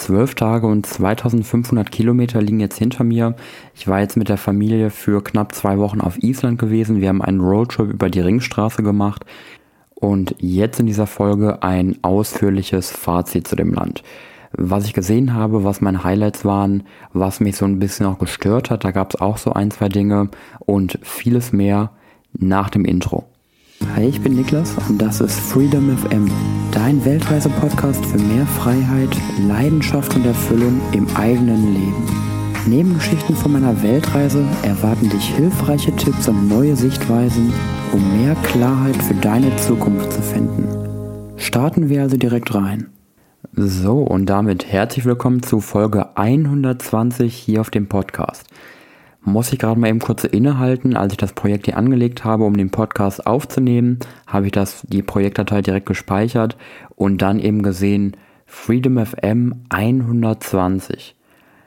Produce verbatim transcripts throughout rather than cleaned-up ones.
zwölf Tage und zweitausendfünfhundert Kilometer liegen jetzt hinter mir. Ich war jetzt mit der Familie für knapp zwei Wochen auf Island gewesen. Wir haben einen Roadtrip über die Ringstraße gemacht und jetzt in dieser Folge ein ausführliches Fazit zu dem Land. Was ich gesehen habe, was meine Highlights waren, was mich so ein bisschen auch gestört hat, da gab es auch so ein, zwei Dinge und vieles mehr nach dem Intro. Hi, ich bin Niklas und das ist Freedom F M, dein Weltreise-Podcast für mehr Freiheit, Leidenschaft und Erfüllung im eigenen Leben. Neben Geschichten von meiner Weltreise erwarten dich hilfreiche Tipps und neue Sichtweisen, um mehr Klarheit für deine Zukunft zu finden. Starten wir also direkt rein. So, und damit herzlich willkommen zu Folge hundertzwanzig hier auf dem Podcast. Muss ich gerade mal eben kurz innehalten, als ich das Projekt hier angelegt habe, um den Podcast aufzunehmen, habe ich das, die Projektdatei direkt gespeichert und dann eben gesehen, Freedom F M hundertzwanzig.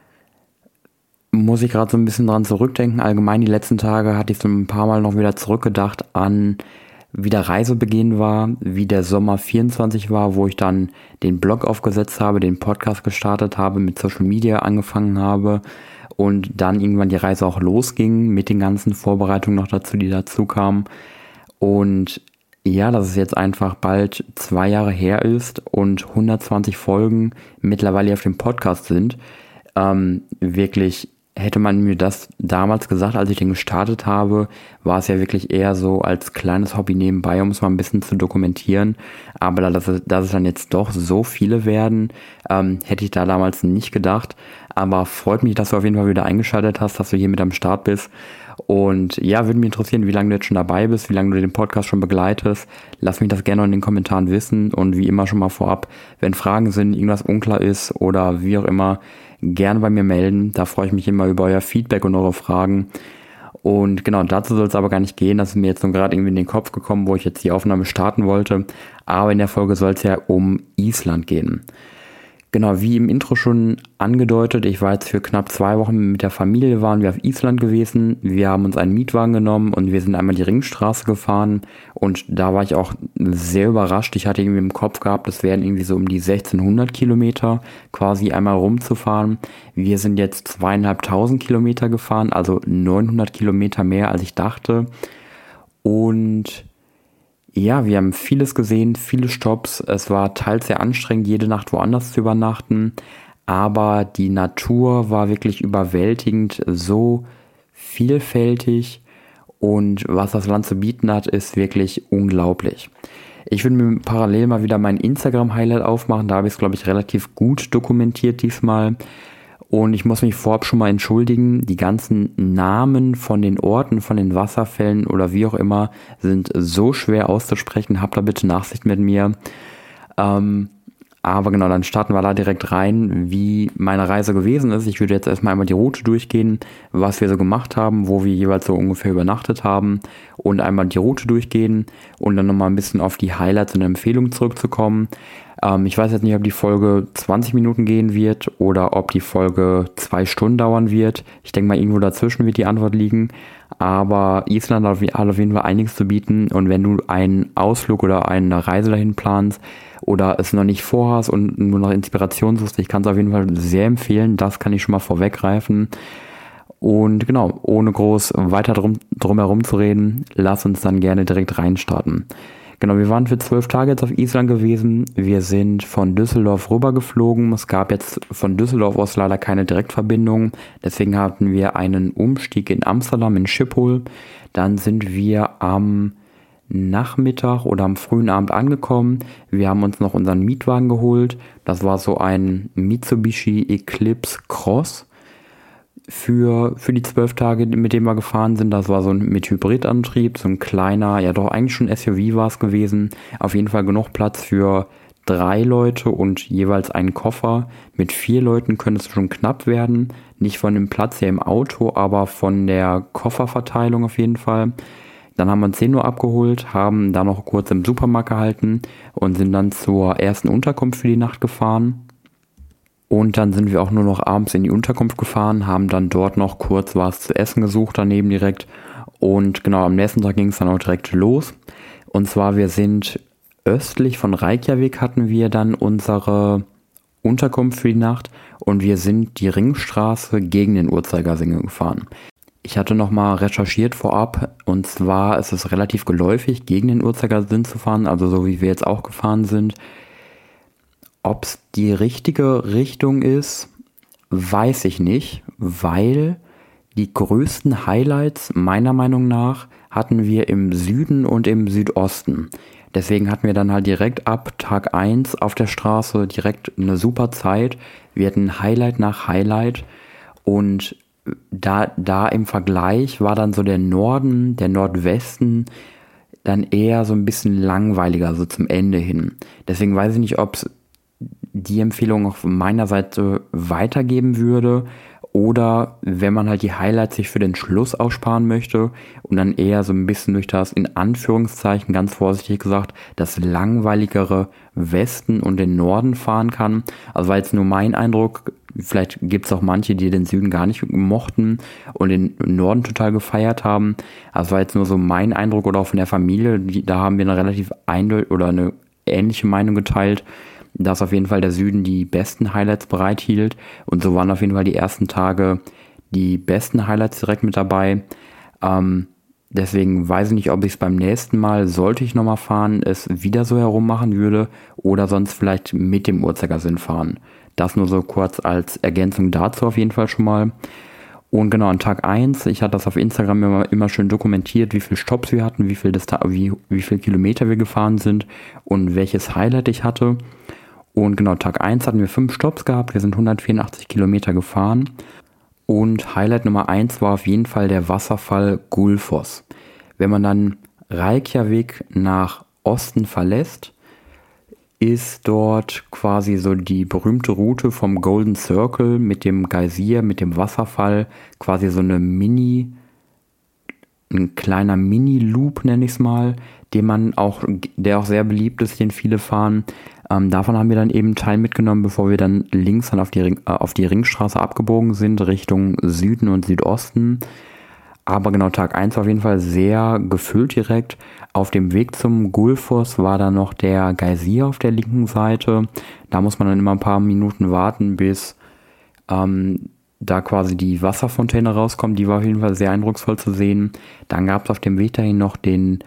Muss ich gerade so ein bisschen dran zurückdenken, allgemein die letzten Tage hatte ich so ein paar Mal noch wieder zurückgedacht an, wie der Reisebeginn war, wie der Sommer vierundzwanzig war, wo ich dann den Blog aufgesetzt habe, den Podcast gestartet habe, mit Social Media angefangen habe, und dann irgendwann die Reise auch losging mit den ganzen Vorbereitungen noch dazu, die dazu kamen. Und ja, dass es jetzt einfach bald zwei Jahre her ist und hundertzwanzig Folgen mittlerweile auf dem Podcast sind. Ähm, wirklich, hätte man mir das damals gesagt, als ich den gestartet habe, war es ja wirklich eher so als kleines Hobby nebenbei, um es mal ein bisschen zu dokumentieren. Aber dass es, dass es dann jetzt doch so viele werden, ähm, hätte ich da damals nicht gedacht. Aber freut mich, dass du auf jeden Fall wieder eingeschaltet hast, dass du hier mit am Start bist. Und ja, würde mich interessieren, wie lange du jetzt schon dabei bist, wie lange du den Podcast schon begleitest. Lass mich das gerne in den Kommentaren wissen. Und wie immer schon mal vorab, wenn Fragen sind, irgendwas unklar ist oder wie auch immer, gerne bei mir melden. Da freue ich mich immer über euer Feedback und eure Fragen. Und genau, dazu soll es aber gar nicht gehen. Das ist mir jetzt so gerade irgendwie in den Kopf gekommen, wo ich jetzt die Aufnahme starten wollte. Aber in der Folge soll es ja um Island gehen. Genau, wie im Intro schon angedeutet, ich war jetzt für knapp zwei Wochen mit der Familie, waren wir auf Island gewesen. Wir haben uns einen Mietwagen genommen und wir sind einmal die Ringstraße gefahren. Und da war ich auch sehr überrascht. Ich hatte irgendwie im Kopf gehabt, das wären irgendwie so um die sechzehnhundert Kilometer quasi einmal rumzufahren. Wir sind jetzt zweieinhalbtausend Kilometer gefahren, also neunhundert Kilometer mehr, als ich dachte. Und ja, wir haben vieles gesehen, viele Stopps. Es war teils sehr anstrengend, jede Nacht woanders zu übernachten. Aber die Natur war wirklich überwältigend, so vielfältig. Und was das Land zu bieten hat, ist wirklich unglaublich. Ich würde mir parallel mal wieder mein Instagram-Highlight aufmachen. Da habe ich es, glaube ich, relativ gut dokumentiert diesmal. Und ich muss mich vorab schon mal entschuldigen, die ganzen Namen von den Orten, von den Wasserfällen oder wie auch immer sind so schwer auszusprechen. Habt da bitte Nachsicht mit mir. Ähm, aber genau, dann starten wir da direkt rein, wie meine Reise gewesen ist. Ich würde jetzt erstmal einmal die Route durchgehen, was wir so gemacht haben, wo wir jeweils so ungefähr übernachtet haben und einmal die Route durchgehen und dann nochmal ein bisschen auf die Highlights und Empfehlungen zurückzukommen. Ähm, ich weiß jetzt nicht, ob die Folge zwanzig Minuten gehen wird oder ob die Folge zwei Stunden dauern wird. Ich denke mal, irgendwo dazwischen wird die Antwort liegen. Aber Island hat auf jeden Fall einiges zu bieten. Und wenn du einen Ausflug oder eine Reise dahin planst oder es noch nicht vorhast und nur noch Inspiration suchst, ich kann es auf jeden Fall sehr empfehlen. Das kann ich schon mal vorweggreifen. Und genau, ohne groß weiter drum, drum herum zu reden, lass uns dann gerne direkt reinstarten. Genau, wir waren für zwölf Tage jetzt auf Island gewesen. Wir sind von Düsseldorf rüber geflogen. Es gab jetzt von Düsseldorf aus leider keine Direktverbindung. Deswegen hatten wir einen Umstieg in Amsterdam, in Schiphol. Dann sind wir am Nachmittag oder am frühen Abend angekommen. Wir haben uns noch unseren Mietwagen geholt. Das war so ein Mitsubishi Eclipse Cross. Für, für die zwölf Tage, mit dem wir gefahren sind. Das war so ein mit Hybridantrieb, so ein kleiner, ja doch eigentlich schon S U V war es gewesen. Auf jeden Fall genug Platz für drei Leute und jeweils einen Koffer. Mit vier Leuten könnte es schon knapp werden. Nicht von dem Platz hier im Auto, aber von der Kofferverteilung auf jeden Fall. Dann haben wir zehn Uhr abgeholt, haben da noch kurz im Supermarkt gehalten und sind dann zur ersten Unterkunft für die Nacht gefahren. Und dann sind wir auch nur noch abends in die Unterkunft gefahren, haben dann dort noch kurz was zu essen gesucht, daneben direkt. Und genau, am nächsten Tag ging es dann auch direkt los. Und zwar, wir sind östlich von Reykjavik hatten wir dann unsere Unterkunft für die Nacht und wir sind die Ringstraße gegen den Uhrzeigersinn gefahren. Ich hatte nochmal recherchiert vorab und zwar ist es relativ geläufig, gegen den Uhrzeigersinn zu fahren, also so wie wir jetzt auch gefahren sind. Ob es die richtige Richtung ist, weiß ich nicht, weil die größten Highlights meiner Meinung nach hatten wir im Süden und im Südosten. Deswegen hatten wir dann halt direkt ab Tag eins auf der Straße direkt eine super Zeit. Wir hatten Highlight nach Highlight und da, da im Vergleich war dann so der Norden, der Nordwesten dann eher so ein bisschen langweiliger, so zum Ende hin. Deswegen weiß ich nicht, ob es die Empfehlung auf meiner Seite weitergeben würde oder wenn man halt die Highlights sich für den Schluss aussparen möchte und dann eher so ein bisschen durch das, in Anführungszeichen, ganz vorsichtig gesagt, das langweiligere Westen und den Norden fahren kann. Also war jetzt nur mein Eindruck, vielleicht gibt es auch manche, die den Süden gar nicht mochten und den Norden total gefeiert haben. Also war jetzt nur so mein Eindruck oder auch von der Familie, die, da haben wir eine relativ eindeutige oder eine ähnliche Meinung geteilt, dass auf jeden Fall der Süden die besten Highlights bereithielt und so waren auf jeden Fall die ersten Tage die besten Highlights direkt mit dabei. Ähm, deswegen weiß ich nicht, ob ich es beim nächsten Mal, sollte ich nochmal fahren, es wieder so herum machen würde oder sonst vielleicht mit dem Uhrzeigersinn fahren. Das nur so kurz als Ergänzung dazu auf jeden Fall schon mal. Und genau, an Tag eins, ich hatte das auf Instagram immer, immer schön dokumentiert, wie viele Stopps wir hatten, wie viel, Dista- wie, wie viel Kilometer wir gefahren sind und welches Highlight ich hatte. Und genau, Tag eins hatten wir fünf Stopps gehabt, wir sind hundertvierundachtzig Kilometer gefahren. Und Highlight Nummer eins war auf jeden Fall der Wasserfall Gullfoss. Wenn man dann Reykjavik nach Osten verlässt, ist dort quasi so die berühmte Route vom Golden Circle mit dem Geysir, mit dem Wasserfall, quasi so eine Mini, ein kleiner Mini-Loop nenne ich es mal, den man auch, der auch sehr beliebt ist, den viele fahren. Ähm, davon haben wir dann eben einen Teil mitgenommen, bevor wir dann links dann auf die, Ring, äh, auf die Ringstraße abgebogen sind, Richtung Süden und Südosten. Aber genau, Tag eins war auf jeden Fall sehr gefüllt direkt. Auf dem Weg zum Gullfoss war dann noch der Geysir auf der linken Seite. Da muss man dann immer ein paar Minuten warten, bis ähm, da quasi die Wasserfontäne rauskommt. Die war auf jeden Fall sehr eindrucksvoll zu sehen. Dann gab es auf dem Weg dahin noch den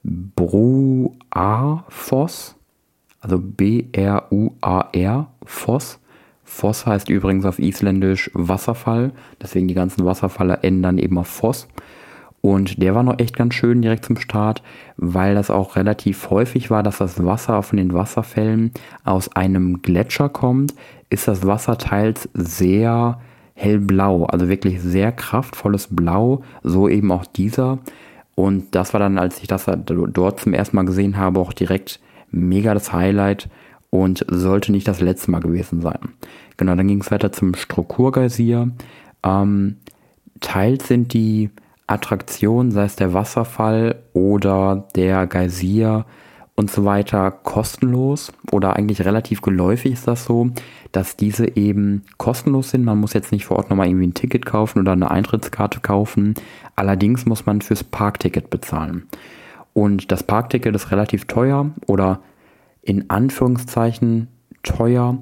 Broar-Foss, also B R U A R, Foss. Foss heißt übrigens auf Isländisch Wasserfall, deswegen die ganzen Wasserfalle enden dann eben auf Foss. Und der war noch echt ganz schön direkt zum Start, weil das auch relativ häufig war, dass das Wasser von den Wasserfällen aus einem Gletscher kommt, ist das Wasser teils sehr hellblau, also wirklich sehr kraftvolles Blau, so eben auch dieser. Und das war dann, als ich das dort zum ersten Mal gesehen habe, auch direkt mega das Highlight und sollte nicht das letzte Mal gewesen sein. Genau, dann ging es weiter zum Strukturgeysir. Ähm, teils sind die Attraktionen, sei es der Wasserfall oder der Geysir und so weiter, kostenlos oder eigentlich relativ geläufig ist das so, dass diese eben kostenlos sind. Man muss jetzt nicht vor Ort nochmal irgendwie ein Ticket kaufen oder eine Eintrittskarte kaufen. Allerdings muss man fürs Parkticket bezahlen. Und das Parkticket ist relativ teuer oder in Anführungszeichen teuer,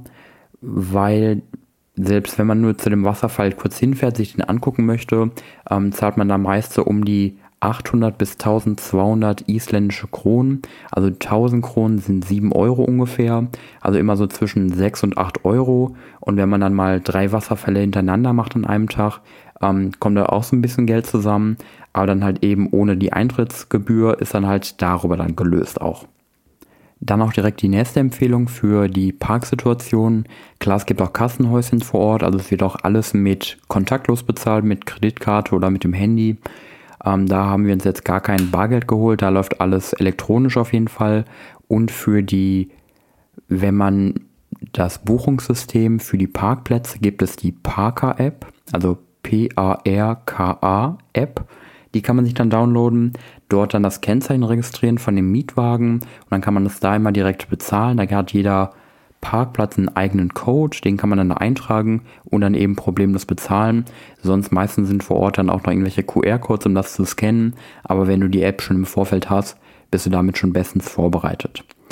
weil selbst wenn man nur zu dem Wasserfall kurz hinfährt, sich den angucken möchte, ähm, zahlt man da meist so um die achthundert bis eintausendzweihundert isländische Kronen. Also tausend Kronen sind sieben Euro ungefähr. Also immer so zwischen sechs und acht Euro. Und wenn man dann mal drei Wasserfälle hintereinander macht an einem Tag, ähm, kommt da auch so ein bisschen Geld zusammen. Aber dann halt eben ohne die Eintrittsgebühr ist dann halt darüber dann gelöst auch. Dann auch direkt die nächste Empfehlung für die Parksituation. Klar, es gibt auch Kassenhäuschen vor Ort, also es wird auch alles mit kontaktlos bezahlt, mit Kreditkarte oder mit dem Handy. Ähm, da haben wir uns jetzt gar kein Bargeld geholt, da läuft alles elektronisch auf jeden Fall. Und für die, wenn man das Buchungssystem für die Parkplätze, gibt es die Parker-App, also P A R K A-App. Die kann man sich dann downloaden, dort dann das Kennzeichen registrieren von dem Mietwagen und dann kann man das da immer direkt bezahlen. Da hat jeder Parkplatz einen eigenen Code, den kann man dann eintragen und dann eben problemlos bezahlen. Sonst meistens sind vor Ort dann auch noch irgendwelche Q R-Codes, um das zu scannen. Aber wenn du die App schon im Vorfeld hast, bist du damit schon bestens vorbereitet.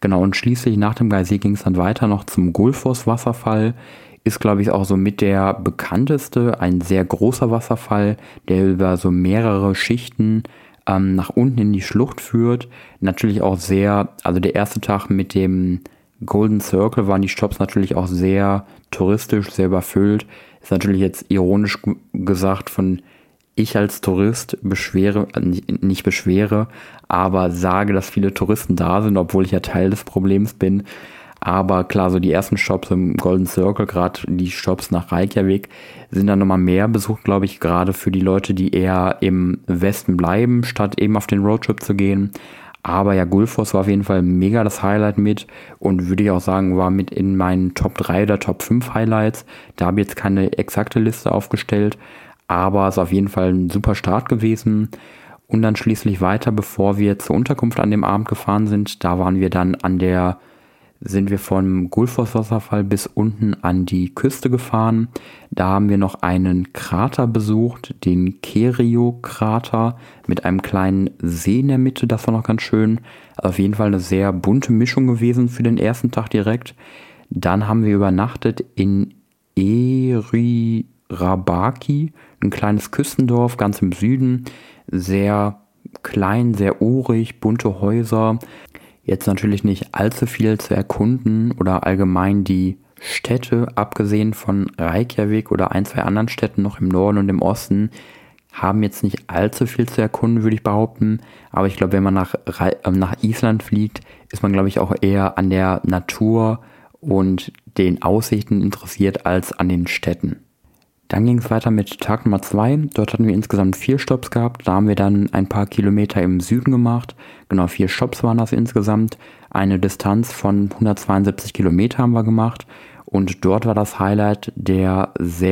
Genau, und schließlich nach dem Geysir ging es dann weiter noch zum Gullfoss-Wasserfall. Ist, glaube ich, auch so mit der bekannteste, ein sehr großer Wasserfall, der über so mehrere Schichten ähm, nach unten in die Schlucht führt. Natürlich auch sehr, also der erste Tag mit dem Golden Circle waren die Stops natürlich auch sehr touristisch, sehr überfüllt. Ist natürlich jetzt ironisch gesagt von ich als Tourist beschwere, nicht beschwere, aber sage, dass viele Touristen da sind, obwohl ich ja Teil des Problems bin. Aber klar, so die ersten Stops im Golden Circle, gerade die Stops nach Reykjavik, sind dann nochmal mehr besucht, glaube ich, gerade für die Leute, die eher im Westen bleiben, statt eben auf den Roadtrip zu gehen. Aber ja, Gullfoss war auf jeden Fall mega das Highlight mit und würde ich auch sagen, war mit in meinen Top drei oder Top fünf Highlights. Da habe ich jetzt keine exakte Liste aufgestellt, aber es ist auf jeden Fall ein super Start gewesen. Und dann schließlich weiter, bevor wir zur Unterkunft an dem Abend gefahren sind, da waren wir dann an der sind wir vom Gullfoss-Wasserfall bis unten an die Küste gefahren. Da haben wir noch einen Krater besucht, den Kerio-Krater mit einem kleinen See in der Mitte. Das war noch ganz schön. Also auf jeden Fall eine sehr bunte Mischung gewesen für den ersten Tag direkt. Dann haben wir übernachtet in Erirabaki, ein kleines Küstendorf ganz im Süden. Sehr klein, sehr urig, bunte Häuser. Jetzt natürlich nicht allzu viel zu erkunden oder allgemein die Städte, abgesehen von Reykjavik oder ein, zwei anderen Städten noch im Norden und im Osten, haben jetzt nicht allzu viel zu erkunden, würde ich behaupten. Aber ich glaube, wenn man nach, nach Island fliegt, ist man, glaube ich, auch eher an der Natur und den Aussichten interessiert als an den Städten. Dann ging es weiter mit Tag Nummer zwei. Dort hatten wir insgesamt vier Stopps gehabt. Da haben wir dann ein paar Kilometer im Süden gemacht. Genau, vier Stopps waren das insgesamt. Eine Distanz von hundertzweiundsiebzig Kilometer haben wir gemacht. Und dort war das Highlight der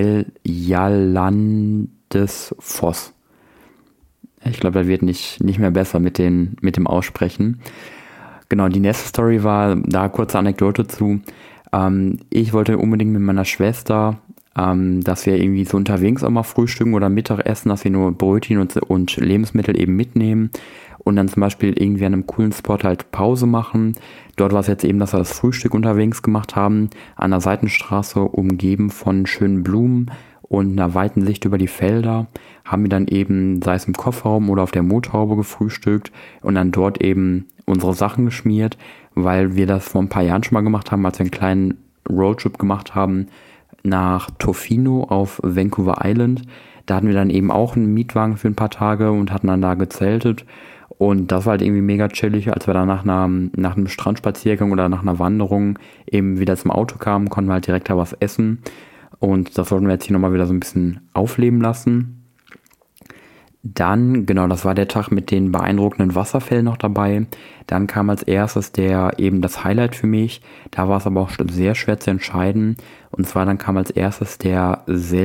Seljalandsfoss. Ich glaube, das wird nicht, nicht mehr besser mit, den, mit dem Aussprechen. Genau, die nächste Story war, da kurze Anekdote zu. Ähm, ich wollte unbedingt mit meiner Schwester, ähm, dass wir irgendwie so unterwegs auch mal frühstücken oder Mittagessen, dass wir nur Brötchen und, und Lebensmittel eben mitnehmen und dann zum Beispiel irgendwie an einem coolen Spot halt Pause machen. Dort war es jetzt eben, dass wir das Frühstück unterwegs gemacht haben, an der Seitenstraße umgeben von schönen Blumen und einer weiten Sicht über die Felder, haben wir dann eben, sei es im Kofferraum oder auf der Motorhaube gefrühstückt und dann dort eben unsere Sachen geschmiert, weil wir das vor ein paar Jahren schon mal gemacht haben, als wir einen kleinen Roadtrip gemacht haben nach Tofino auf Vancouver Island. Da hatten wir dann eben auch einen Mietwagen für ein paar Tage und hatten dann da gezeltet. Und das war halt irgendwie mega chillig, als wir dann nach, einer, nach einem Strandspaziergang oder nach einer Wanderung eben wieder zum Auto kamen, konnten wir halt direkt da was essen. Und das wollten wir jetzt hier nochmal wieder so ein bisschen aufleben lassen. Dann, genau, das war der Tag mit den beeindruckenden Wasserfällen noch dabei. Dann kam als erstes der eben das Highlight für mich. Da war es aber auch sehr schwer zu entscheiden. Und zwar dann kam als erstes der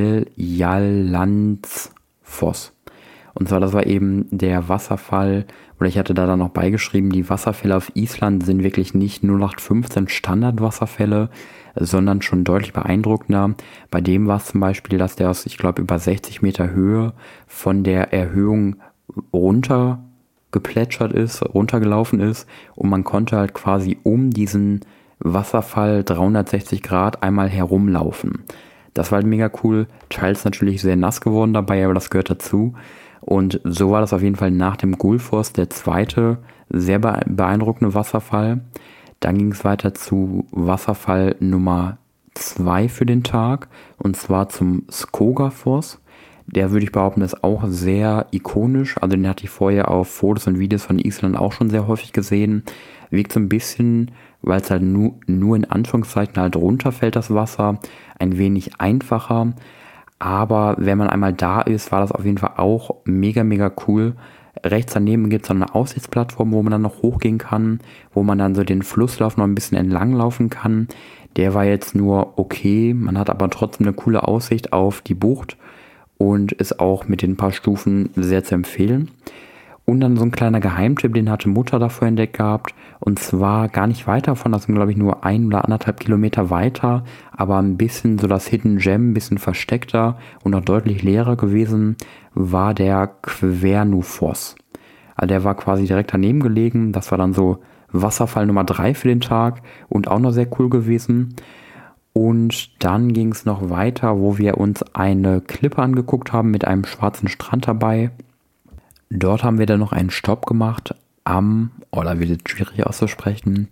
Seljalandsfoss. Und zwar das war eben der Wasserfall, oder ich hatte da dann noch beigeschrieben, die Wasserfälle auf Island sind wirklich nicht null acht fünfzehn Standardwasserfälle, sondern schon deutlich beeindruckender. Bei dem war es zum Beispiel, dass der aus, ich glaube, über sechzig Meter Höhe von der Erhöhung runter geplätschert ist, runtergelaufen ist und man konnte halt quasi um diesen Wasserfall dreihundertsechzig Grad einmal herumlaufen. Das war halt mega cool, teils natürlich sehr nass geworden dabei, aber das gehört dazu. Und so war das auf jeden Fall nach dem Gullfoss der zweite sehr beeindruckende Wasserfall. Dann ging es weiter zu Wasserfall Nummer zwei für den Tag und zwar zum Skogafoss. Der, würde ich behaupten, ist auch sehr ikonisch. Also den hatte ich vorher auf Fotos und Videos von Island auch schon sehr häufig gesehen. Wirkt so ein bisschen, weil es halt nur, nur in Anführungszeichen halt runterfällt, das Wasser, ein wenig einfacher. Aber wenn man einmal da ist, war das auf jeden Fall auch mega, mega cool. Rechts daneben gibt es so eine Aussichtsplattform, wo man dann noch hochgehen kann, wo man dann so den Flusslauf noch ein bisschen entlang laufen kann. Der war jetzt nur okay, man hat aber trotzdem eine coole Aussicht auf die Bucht und ist auch mit den paar Stufen sehr zu empfehlen. Und dann so ein kleiner Geheimtipp, den hatte Mutter davor entdeckt gehabt. Und zwar gar nicht weit davon, das sind glaube ich nur ein oder anderthalb Kilometer weiter, aber ein bisschen so das Hidden Gem, ein bisschen versteckter und auch deutlich leerer gewesen, war der Quernufoss. Also der war quasi direkt daneben gelegen, das war dann so Wasserfall Nummer drei für den Tag und auch noch sehr cool gewesen. Und dann ging es noch weiter, wo wir uns eine Klippe angeguckt haben mit einem schwarzen Strand dabei. Dort haben wir dann noch einen Stopp gemacht am, oh, da wird es schwierig auszusprechen,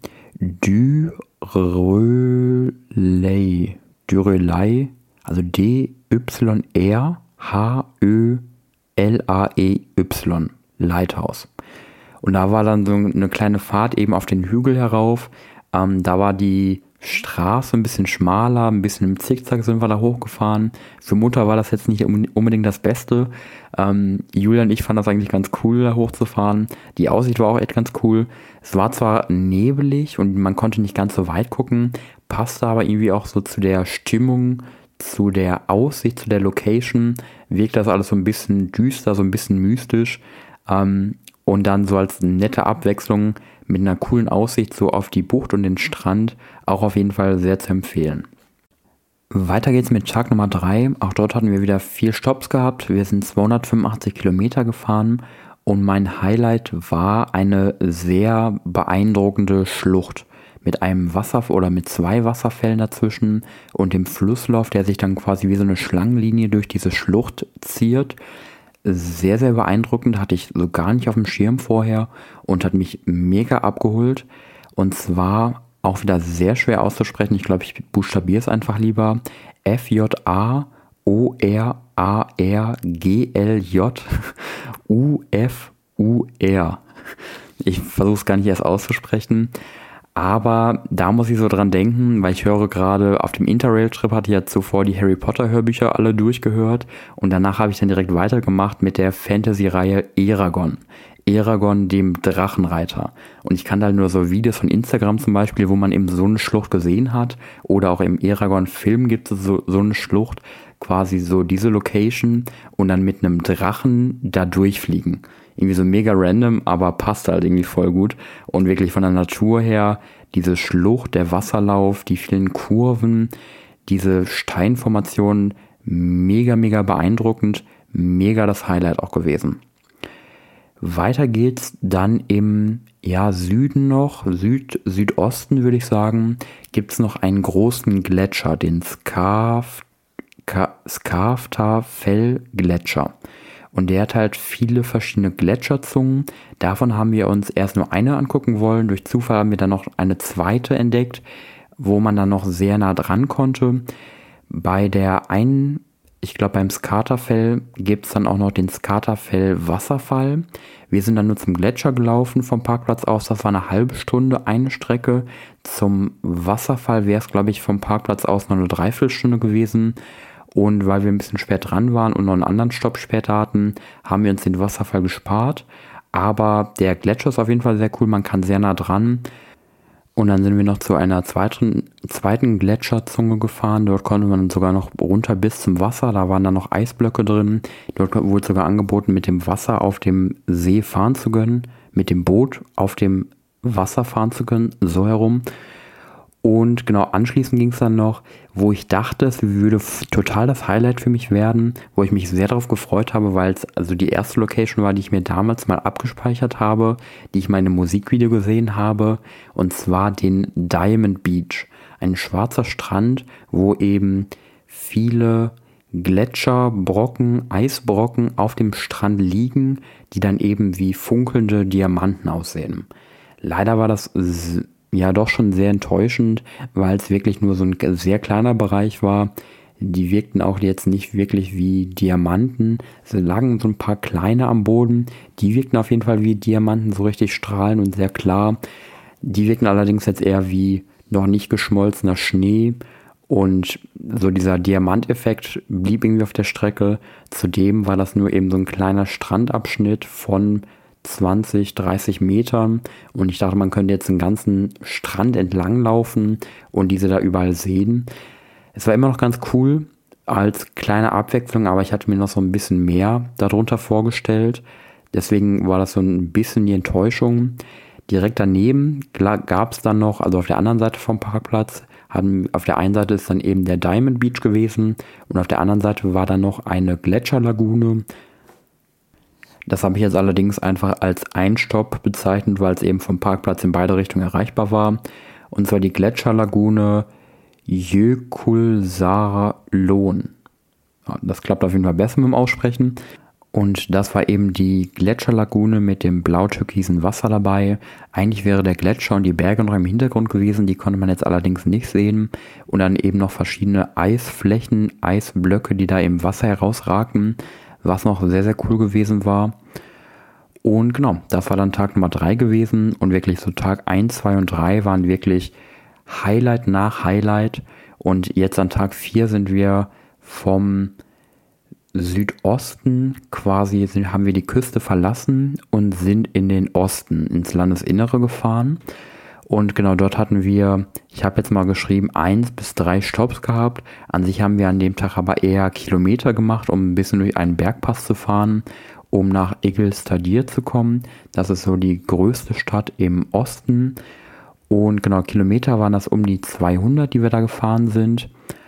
Dürreley, Dürreley, also D Y R H Ö L A E Y, Lighthouse. Und da war dann so eine kleine Fahrt eben auf den Hügel herauf. Ähm, da war die Straße ein bisschen schmaler, ein bisschen im Zickzack sind wir da hochgefahren. Für Mutter war das jetzt nicht unbedingt das Beste. Ähm, Julia und ich fanden das eigentlich ganz cool, da hochzufahren. Die Aussicht war auch echt ganz cool. Es war zwar nebelig und man konnte nicht ganz so weit gucken, passte aber irgendwie auch so zu der Stimmung, zu der Aussicht, zu der Location. Wirkt das alles so ein bisschen düster, so ein bisschen mystisch. Ähm, und dann so als nette Abwechslung mit einer coolen Aussicht so auf die Bucht und den Strand auch auf jeden Fall sehr zu empfehlen. Weiter geht's mit Tag Nummer drei. Auch dort hatten wir wieder vier Stopps gehabt. Wir sind zweihundertfünfundachtzig Kilometer gefahren und mein Highlight war eine sehr beeindruckende Schlucht mit einem Wasser oder mit zwei Wasserfällen dazwischen und dem Flusslauf, der sich dann quasi wie so eine Schlangenlinie durch diese Schlucht ziert. Sehr, sehr beeindruckend, hatte ich so gar nicht auf dem Schirm vorher und hat mich mega abgeholt. Und zwar auch wieder sehr schwer auszusprechen. Ich glaube, ich buchstabiere es einfach lieber. F J A O R A R G L J U F U R. Ich versuche es gar nicht erst auszusprechen. Aber da muss ich so dran denken, weil ich höre gerade, auf dem Interrail-Trip hatte ich ja zuvor die Harry Potter-Hörbücher alle durchgehört und danach habe ich dann direkt weitergemacht mit der Fantasy-Reihe Eragon. Eragon, dem Drachenreiter. Und ich kannte halt nur so Videos von Instagram zum Beispiel, wo man eben so eine Schlucht gesehen hat oder auch im Eragon-Film gibt es so, so eine Schlucht, quasi so diese Location und dann mit einem Drachen da durchfliegen. Irgendwie so mega random, aber passt halt irgendwie voll gut. Und wirklich von der Natur her, diese Schlucht, der Wasserlauf, die vielen Kurven, diese Steinformationen, mega, mega beeindruckend, mega das Highlight auch gewesen. Weiter geht's dann im ja, Süden noch, Süd, Südosten würde ich sagen, gibt's noch einen großen Gletscher, den Scarf, Skafter-Fell-Gletscher. Und der hat halt viele verschiedene Gletscherzungen. Davon haben wir uns erst nur eine angucken wollen. Durch Zufall haben wir dann noch eine zweite entdeckt, wo man dann noch sehr nah dran konnte. Bei der einen, ich glaube beim Skaterfell, gibt es dann auch noch den Skaterfell-Wasserfall. Wir sind dann nur zum Gletscher gelaufen vom Parkplatz aus. Das war eine halbe Stunde eine Strecke. Zum Wasserfall wäre es, glaube ich, vom Parkplatz aus noch eine Dreiviertelstunde gewesen. Und weil wir ein bisschen spät dran waren und noch einen anderen Stopp später hatten, haben wir uns den Wasserfall gespart. Aber der Gletscher ist auf jeden Fall sehr cool, man kann sehr nah dran. Und dann sind wir noch zu einer zweiten, zweiten Gletscherzunge gefahren. Dort konnte man sogar noch runter bis zum Wasser. Da waren dann noch Eisblöcke drin. Dort wurde sogar angeboten, mit dem Wasser auf dem See fahren zu können. Mit dem Boot auf dem Wasser fahren zu können, so herum. Und genau anschließend ging es dann noch, wo ich dachte, es würde f- total das Highlight für mich werden, wo ich mich sehr darauf gefreut habe, weil es also die erste Location war, die ich mir damals mal abgespeichert habe, die ich mal in einem Musikvideo gesehen habe, und zwar den Diamond Beach. Ein schwarzer Strand, wo eben viele Gletscherbrocken, Eisbrocken auf dem Strand liegen, die dann eben wie funkelnde Diamanten aussehen. Leider war das s- ja doch schon sehr enttäuschend, weil es wirklich nur so ein sehr kleiner Bereich war. Die wirkten auch jetzt nicht wirklich wie Diamanten. Es lagen so ein paar kleine am Boden. Die wirkten auf jeden Fall wie Diamanten, so richtig strahlend und sehr klar. Die wirkten allerdings jetzt eher wie noch nicht geschmolzener Schnee. Und so dieser Diamanteffekt blieb irgendwie auf der Strecke. Zudem war das nur eben so ein kleiner Strandabschnitt von zwanzig, dreißig Metern und ich dachte, man könnte jetzt den ganzen Strand entlang laufen und diese da überall sehen. Es war immer noch ganz cool als kleine Abwechslung, aber ich hatte mir noch so ein bisschen mehr darunter vorgestellt. Deswegen war das so ein bisschen die Enttäuschung. Direkt daneben gab es dann noch, also auf der anderen Seite vom Parkplatz, hatten, auf der einen Seite ist dann eben der Diamond Beach gewesen und auf der anderen Seite war dann noch eine Gletscherlagune. Das habe ich jetzt allerdings einfach als Einstopp bezeichnet, weil es eben vom Parkplatz in beide Richtungen erreichbar war. Und zwar die Gletscherlagune Jökulsárlón. Ja, das klappt auf jeden Fall besser mit dem Aussprechen. Und das war eben die Gletscherlagune mit dem blau-türkisen Wasser dabei. Eigentlich wäre der Gletscher und die Berge noch im Hintergrund gewesen, die konnte man jetzt allerdings nicht sehen. Und dann eben noch verschiedene Eisflächen, Eisblöcke, die da im Wasser herausragten, was noch sehr, sehr cool gewesen war. Und genau, das war dann Tag Nummer drei gewesen und wirklich so Tag eins, zwei und drei waren wirklich Highlight nach Highlight. Und jetzt an Tag vier sind wir vom Südosten quasi, sind, haben wir die Küste verlassen und sind in den Osten, ins Landesinnere gefahren. Und genau dort hatten wir, ich habe jetzt mal geschrieben, eins bis drei Stopps gehabt. An sich haben wir an dem Tag aber eher Kilometer gemacht, um ein bisschen durch einen Bergpass zu fahren, um nach Egilsstadir zu kommen. Das ist so die größte Stadt im Osten. Und genau, Kilometer waren das um die zweihundert, die wir da gefahren sind.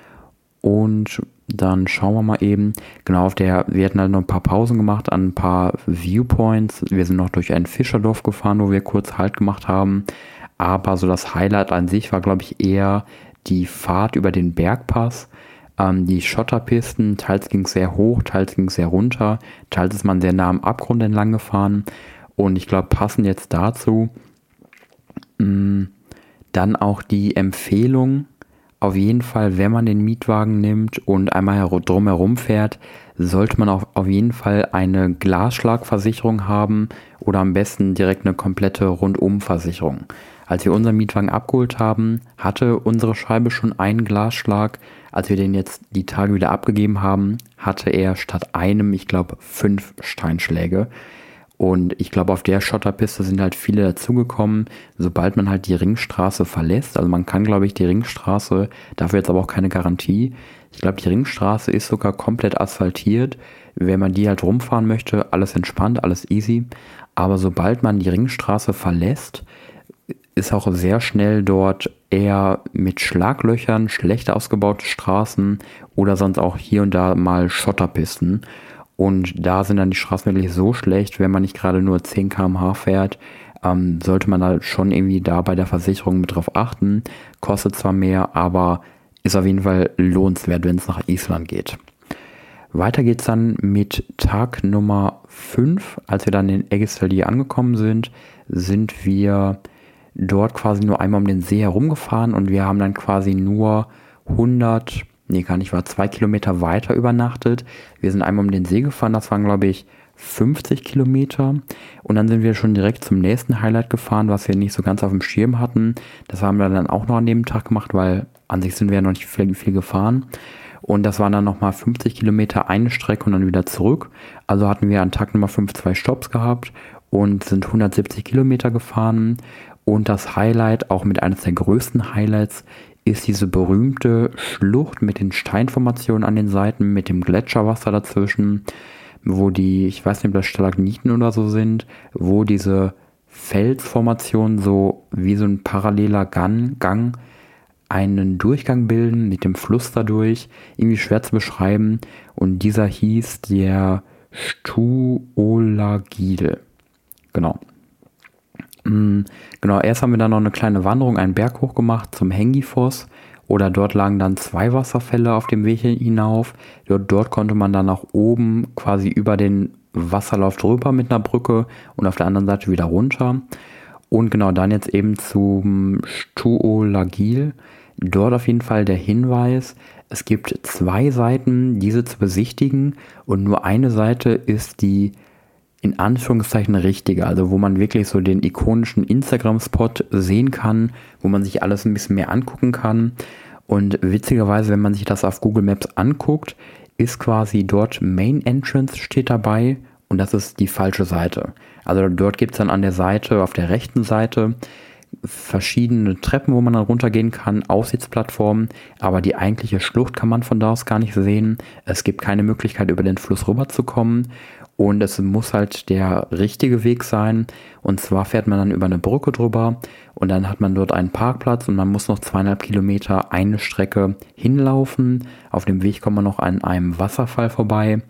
Und dann schauen wir mal eben, genau auf der, wir hatten halt noch ein paar Pausen gemacht an ein paar Viewpoints. Wir sind noch durch ein Fischerdorf gefahren, wo wir kurz Halt gemacht haben. Aber so das Highlight an sich war, glaube ich, eher die Fahrt über den Bergpass. Ähm, die Schotterpisten, teils ging es sehr hoch, teils ging es sehr runter, teils ist man sehr nah am Abgrund entlang gefahren. Und ich glaube, passend jetzt dazu mh, dann auch die Empfehlung, auf jeden Fall, wenn man den Mietwagen nimmt und einmal drumherum fährt, sollte man auch auf jeden Fall eine Glasschlagversicherung haben oder am besten direkt eine komplette Rundumversicherung. Als wir unseren Mietwagen abgeholt haben, hatte unsere Scheibe schon einen Glasschlag. Als wir den jetzt die Tage wieder abgegeben haben, hatte er statt einem, ich glaube, fünf Steinschläge. Und ich glaube, auf der Schotterpiste sind halt viele dazugekommen, sobald man halt die Ringstraße verlässt. Also man kann, glaube ich, die Ringstraße, dafür jetzt aber auch keine Garantie. Ich glaube, die Ringstraße ist sogar komplett asphaltiert. Wenn man die halt rumfahren möchte, alles entspannt, alles easy. Aber sobald man die Ringstraße verlässt, ist auch sehr schnell dort eher mit Schlaglöchern, schlecht ausgebaute Straßen oder sonst auch hier und da mal Schotterpisten. Und da sind dann die Straßen wirklich so schlecht, wenn man nicht gerade nur zehn Kilometer pro Stunde fährt, ähm, sollte man halt schon irgendwie da bei der Versicherung mit drauf achten. Kostet zwar mehr, aber ist auf jeden Fall lohnenswert, wenn es nach Island geht. Weiter geht's dann mit Tag Nummer fünf. Als wir dann in Egilsstadir angekommen sind, sind wir dort quasi nur einmal um den See herumgefahren und wir haben dann quasi nur hundert, nee gar nicht, war zwei Kilometer weiter übernachtet. Wir sind einmal um den See gefahren, das waren glaube ich fünfzig Kilometer und dann sind wir schon direkt zum nächsten Highlight gefahren, was wir nicht so ganz auf dem Schirm hatten. Das haben wir dann auch noch an dem Tag gemacht, weil an sich sind wir ja noch nicht viel, viel gefahren. Und das waren dann nochmal fünfzig Kilometer eine Strecke und dann wieder zurück. Also hatten wir an Tag Nummer fünf zwei Stopps gehabt und sind hundertsiebzig Kilometer gefahren. Und das Highlight, auch mit eines der größten Highlights, ist diese berühmte Schlucht mit den Steinformationen an den Seiten, mit dem Gletscherwasser dazwischen, wo die, ich weiß nicht, ob das Stalagniten oder so sind, wo diese Felsformationen so wie so ein paralleler Gang, Gang einen Durchgang bilden mit dem Fluss dadurch, irgendwie schwer zu beschreiben. Und dieser hieß der Stuolagil. Genau. Genau, erst haben wir dann noch eine kleine Wanderung, einen Berg hoch gemacht zum Hengifoss. Oder dort lagen dann zwei Wasserfälle auf dem Weg hinauf. Dort, dort konnte man dann nach oben quasi über den Wasserlauf drüber mit einer Brücke und auf der anderen Seite wieder runter. Und genau, dann jetzt eben zum Stuolagil. Dort auf jeden Fall der Hinweis, es gibt zwei Seiten, diese zu besichtigen und nur eine Seite ist die in Anführungszeichen richtige, also wo man wirklich so den ikonischen Instagram-Spot sehen kann, wo man sich alles ein bisschen mehr angucken kann. Und witzigerweise, wenn man sich das auf Google Maps anguckt, ist quasi dort Main Entrance steht dabei und das ist die falsche Seite. Also dort gibt es dann an der Seite, auf der rechten Seite, verschiedene Treppen, wo man dann runtergehen kann, Aussichtsplattformen, aber die eigentliche Schlucht kann man von da aus gar nicht sehen. Es gibt keine Möglichkeit, über den Fluss rüberzukommen und es muss halt der richtige Weg sein und zwar fährt man dann über eine Brücke drüber und dann hat man dort einen Parkplatz und man muss noch zweieinhalb Kilometer eine Strecke hinlaufen. Auf dem Weg kommt man noch an einem Wasserfall vorbei.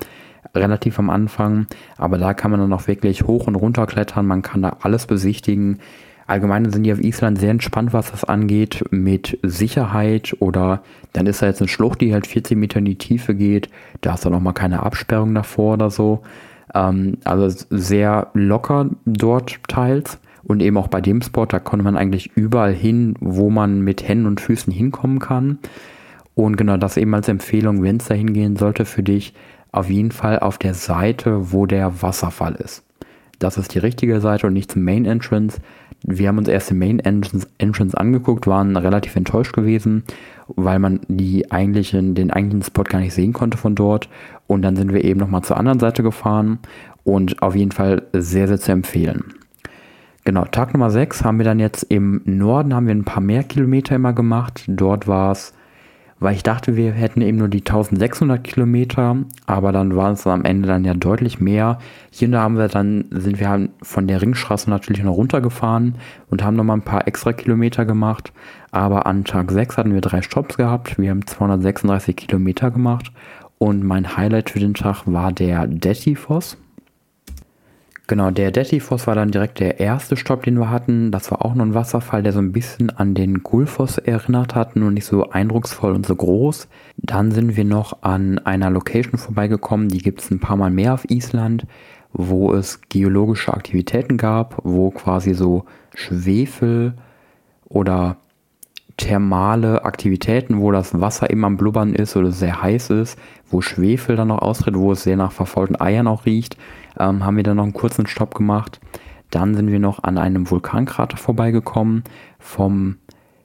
relativ am Anfang, aber da kann man dann auch wirklich hoch und runter klettern, man kann da alles besichtigen. Allgemein sind die auf Island sehr entspannt, was das angeht, mit Sicherheit, oder dann ist da jetzt eine Schlucht, die halt vierzig Meter in die Tiefe geht, da ist dann nochmal keine Absperrung davor oder so. Ähm, also sehr locker dort teils, und eben auch bei dem Spot, da konnte man eigentlich überall hin, wo man mit Händen und Füßen hinkommen kann. Und genau das eben als Empfehlung, wenn es da hingehen sollte für dich, auf jeden Fall auf der Seite, wo der Wasserfall ist. Das ist die richtige Seite und nicht zum Main Entrance. Wir haben uns erst den Main Entrance, Entrance angeguckt, waren relativ enttäuscht gewesen, weil man die eigentlichen, den eigentlichen Spot gar nicht sehen konnte von dort. Und dann sind wir eben nochmal zur anderen Seite gefahren und auf jeden Fall sehr, sehr zu empfehlen. Genau, Tag Nummer sechs haben wir dann jetzt im Norden, haben wir ein paar mehr Kilometer immer gemacht. Dort war es, weil ich dachte, wir hätten eben nur die eintausendsechshundert Kilometer, aber dann waren es am Ende dann ja deutlich mehr. Hier und da haben wir dann, sind wir halt von der Ringstraße natürlich noch runtergefahren und haben nochmal ein paar extra Kilometer gemacht. Aber an Tag sechs hatten wir drei Stopps gehabt. Wir haben zweihundertsechsunddreißig Kilometer gemacht und mein Highlight für den Tag war der Dettifoss. Genau, der Dettifoss war dann direkt der erste Stopp, den wir hatten. Das war auch nur ein Wasserfall, der so ein bisschen an den Gullfoss erinnert hat, nur nicht so eindrucksvoll und so groß. Dann sind wir noch an einer Location vorbeigekommen, die gibt es ein paar Mal mehr auf Island, wo es geologische Aktivitäten gab, wo quasi so Schwefel oder thermale Aktivitäten, wo das Wasser immer am Blubbern ist oder sehr heiß ist, wo Schwefel dann noch austritt, wo es sehr nach verfaulten Eiern auch riecht, ähm, haben wir dann noch einen kurzen Stopp gemacht. Dann sind wir noch an einem Vulkankrater vorbeigekommen vom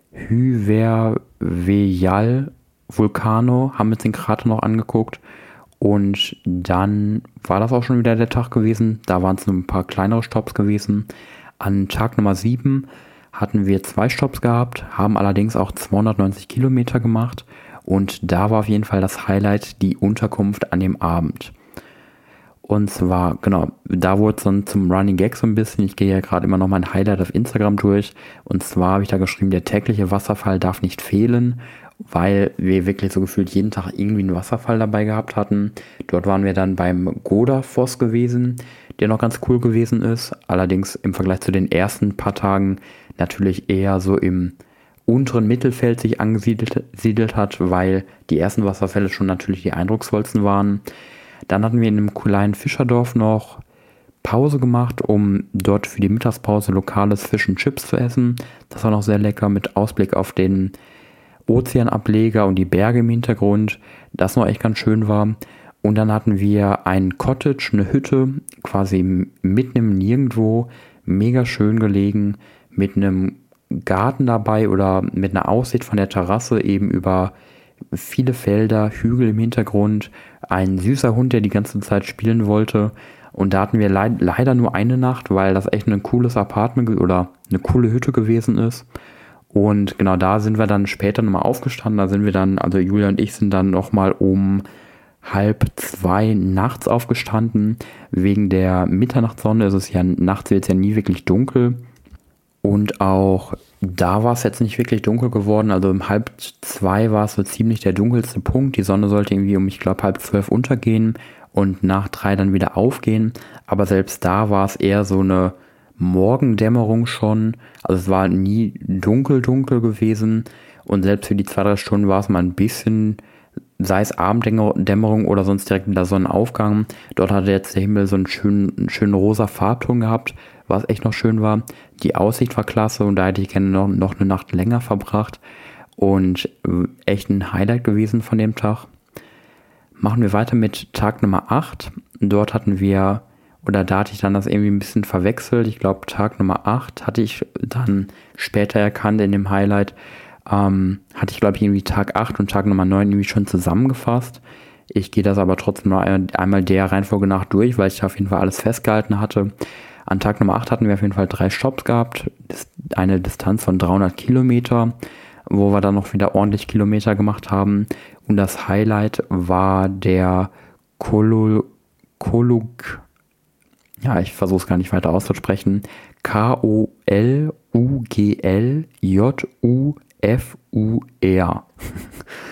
Hyvervejal Vulcano, haben uns den Krater noch angeguckt und dann war das auch schon wieder der Tag gewesen. Da waren es nur ein paar kleinere Stopps gewesen. An Tag Nummer sieben hatten wir zwei Stopps gehabt, haben allerdings auch zweihundertneunzig Kilometer gemacht und da war auf jeden Fall das Highlight die Unterkunft an dem Abend. Und zwar, genau, da wurde es dann zum Running Gag so ein bisschen, ich gehe ja gerade immer noch mein Highlight auf Instagram durch, und zwar habe ich da geschrieben, der tägliche Wasserfall darf nicht fehlen, weil wir wirklich so gefühlt jeden Tag irgendwie einen Wasserfall dabei gehabt hatten. Dort waren wir dann beim Godafoss gewesen, der noch ganz cool gewesen ist, allerdings im Vergleich zu den ersten paar Tagen natürlich eher so im unteren Mittelfeld sich angesiedelt hat, weil die ersten Wasserfälle schon natürlich die eindrucksvollsten waren. Dann hatten wir in einem kleinen Fischerdorf noch Pause gemacht, um dort für die Mittagspause lokales Fish and Chips zu essen. Das war noch sehr lecker mit Ausblick auf den Ozeanableger und die Berge im Hintergrund, das noch echt ganz schön war. Und dann hatten wir ein Cottage, eine Hütte, quasi mitten im Nirgendwo, mega schön gelegen, mit einem Garten dabei oder mit einer Aussicht von der Terrasse eben über viele Felder, Hügel im Hintergrund, ein süßer Hund, der die ganze Zeit spielen wollte. Und da hatten wir leid, leider nur eine Nacht, weil das echt ein cooles Apartment oder eine coole Hütte gewesen ist. Und genau da sind wir dann später nochmal aufgestanden. Da sind wir dann, also Julia und ich sind dann nochmal um halb zwei nachts aufgestanden. Wegen der Mitternachtssonne ist es ja, nachts wird es ja nie wirklich dunkel. Und auch da war es jetzt nicht wirklich dunkel geworden. Also um halb zwei war es so ziemlich der dunkelste Punkt. Die Sonne sollte irgendwie um, ich glaube, halb zwölf untergehen und nach drei dann wieder aufgehen. Aber selbst da war es eher so eine Morgendämmerung schon. Also es war nie dunkel, dunkel gewesen. Und selbst für die zwei, drei Stunden war es mal ein bisschen, sei es Abenddämmerung oder sonst direkt wieder Sonnenaufgang. Dort hatte jetzt der Himmel so einen schönen, einen schönen rosa Farbton gehabt, was echt noch schön war. Die Aussicht war klasse und da hätte ich gerne noch, noch eine Nacht länger verbracht. Und echt ein Highlight gewesen von dem Tag. Machen wir weiter mit Tag Nummer acht. Dort hatten wir, oder da hatte ich dann das irgendwie ein bisschen verwechselt. Ich glaube, Tag Nummer acht hatte ich dann später erkannt in dem Highlight. Ähm, hatte ich, glaube ich, irgendwie Tag acht und Tag Nummer neun irgendwie schon zusammengefasst. Ich gehe das aber trotzdem noch einmal der Reihenfolge nach durch, weil ich auf jeden Fall alles festgehalten hatte. An Tag Nummer acht hatten wir auf jeden Fall drei Stopps gehabt. Eine Distanz von dreihundert Kilometer, wo wir dann noch wieder ordentlich Kilometer gemacht haben. Und das Highlight war der Kolug, Kolug, ja, ich versuche es gar nicht weiter auszusprechen, K O L U G L J U F U R.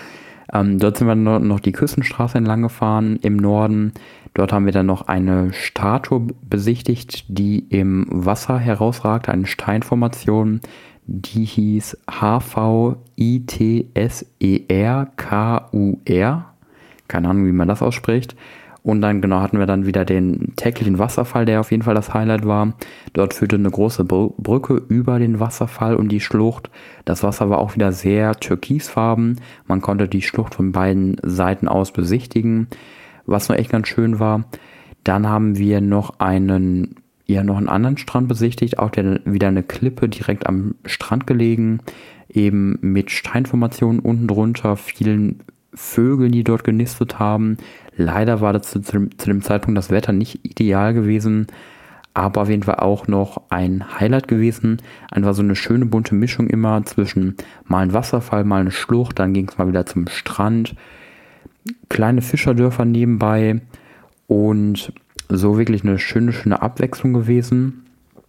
Ähm, dort sind wir noch, noch die Küstenstraße entlang gefahren im Norden. Dort haben wir dann noch eine Statue besichtigt, die im Wasser herausragte, eine Steinformation. Die hieß H V I T S E R K U R. Keine Ahnung, wie man das ausspricht. Und dann genau hatten wir dann wieder den täglichen Wasserfall, der auf jeden Fall das Highlight war. Dort führte eine große Brücke über den Wasserfall und die Schlucht. Das Wasser war auch wieder sehr türkisfarben. Man konnte die Schlucht von beiden Seiten aus besichtigen, was noch echt ganz schön war. Dann haben wir noch einen, ja, noch einen anderen Strand besichtigt, auch der, wieder eine Klippe direkt am Strand gelegen, eben mit Steinformationen unten drunter, vielen Vögeln, die dort genistet haben. Leider war das zu, zu, zu dem Zeitpunkt das Wetter nicht ideal gewesen, aber auf jeden Fall auch noch ein Highlight gewesen. Einfach so eine schöne bunte Mischung immer zwischen mal ein Wasserfall, mal eine Schlucht, dann ging es mal wieder zum Strand, kleine Fischerdörfer nebenbei und so wirklich eine schöne, schöne Abwechslung gewesen.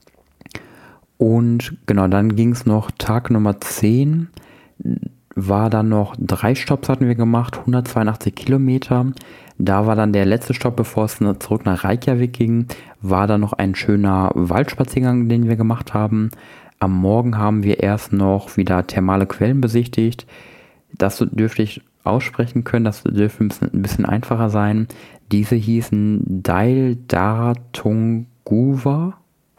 Und genau, dann ging es noch Tag Nummer zehn, war dann noch drei Stopps hatten wir gemacht, hundertzweiundachtzig Kilometer. Da war dann der letzte Stopp, bevor es zurück nach Reykjavik ging, war dann noch ein schöner Waldspaziergang, den wir gemacht haben. Am Morgen haben wir erst noch wieder thermale Quellen besichtigt. Das dürfte ich aussprechen können, das dürfte ein bisschen, ein bisschen einfacher sein. Diese hießen Deildartunguva.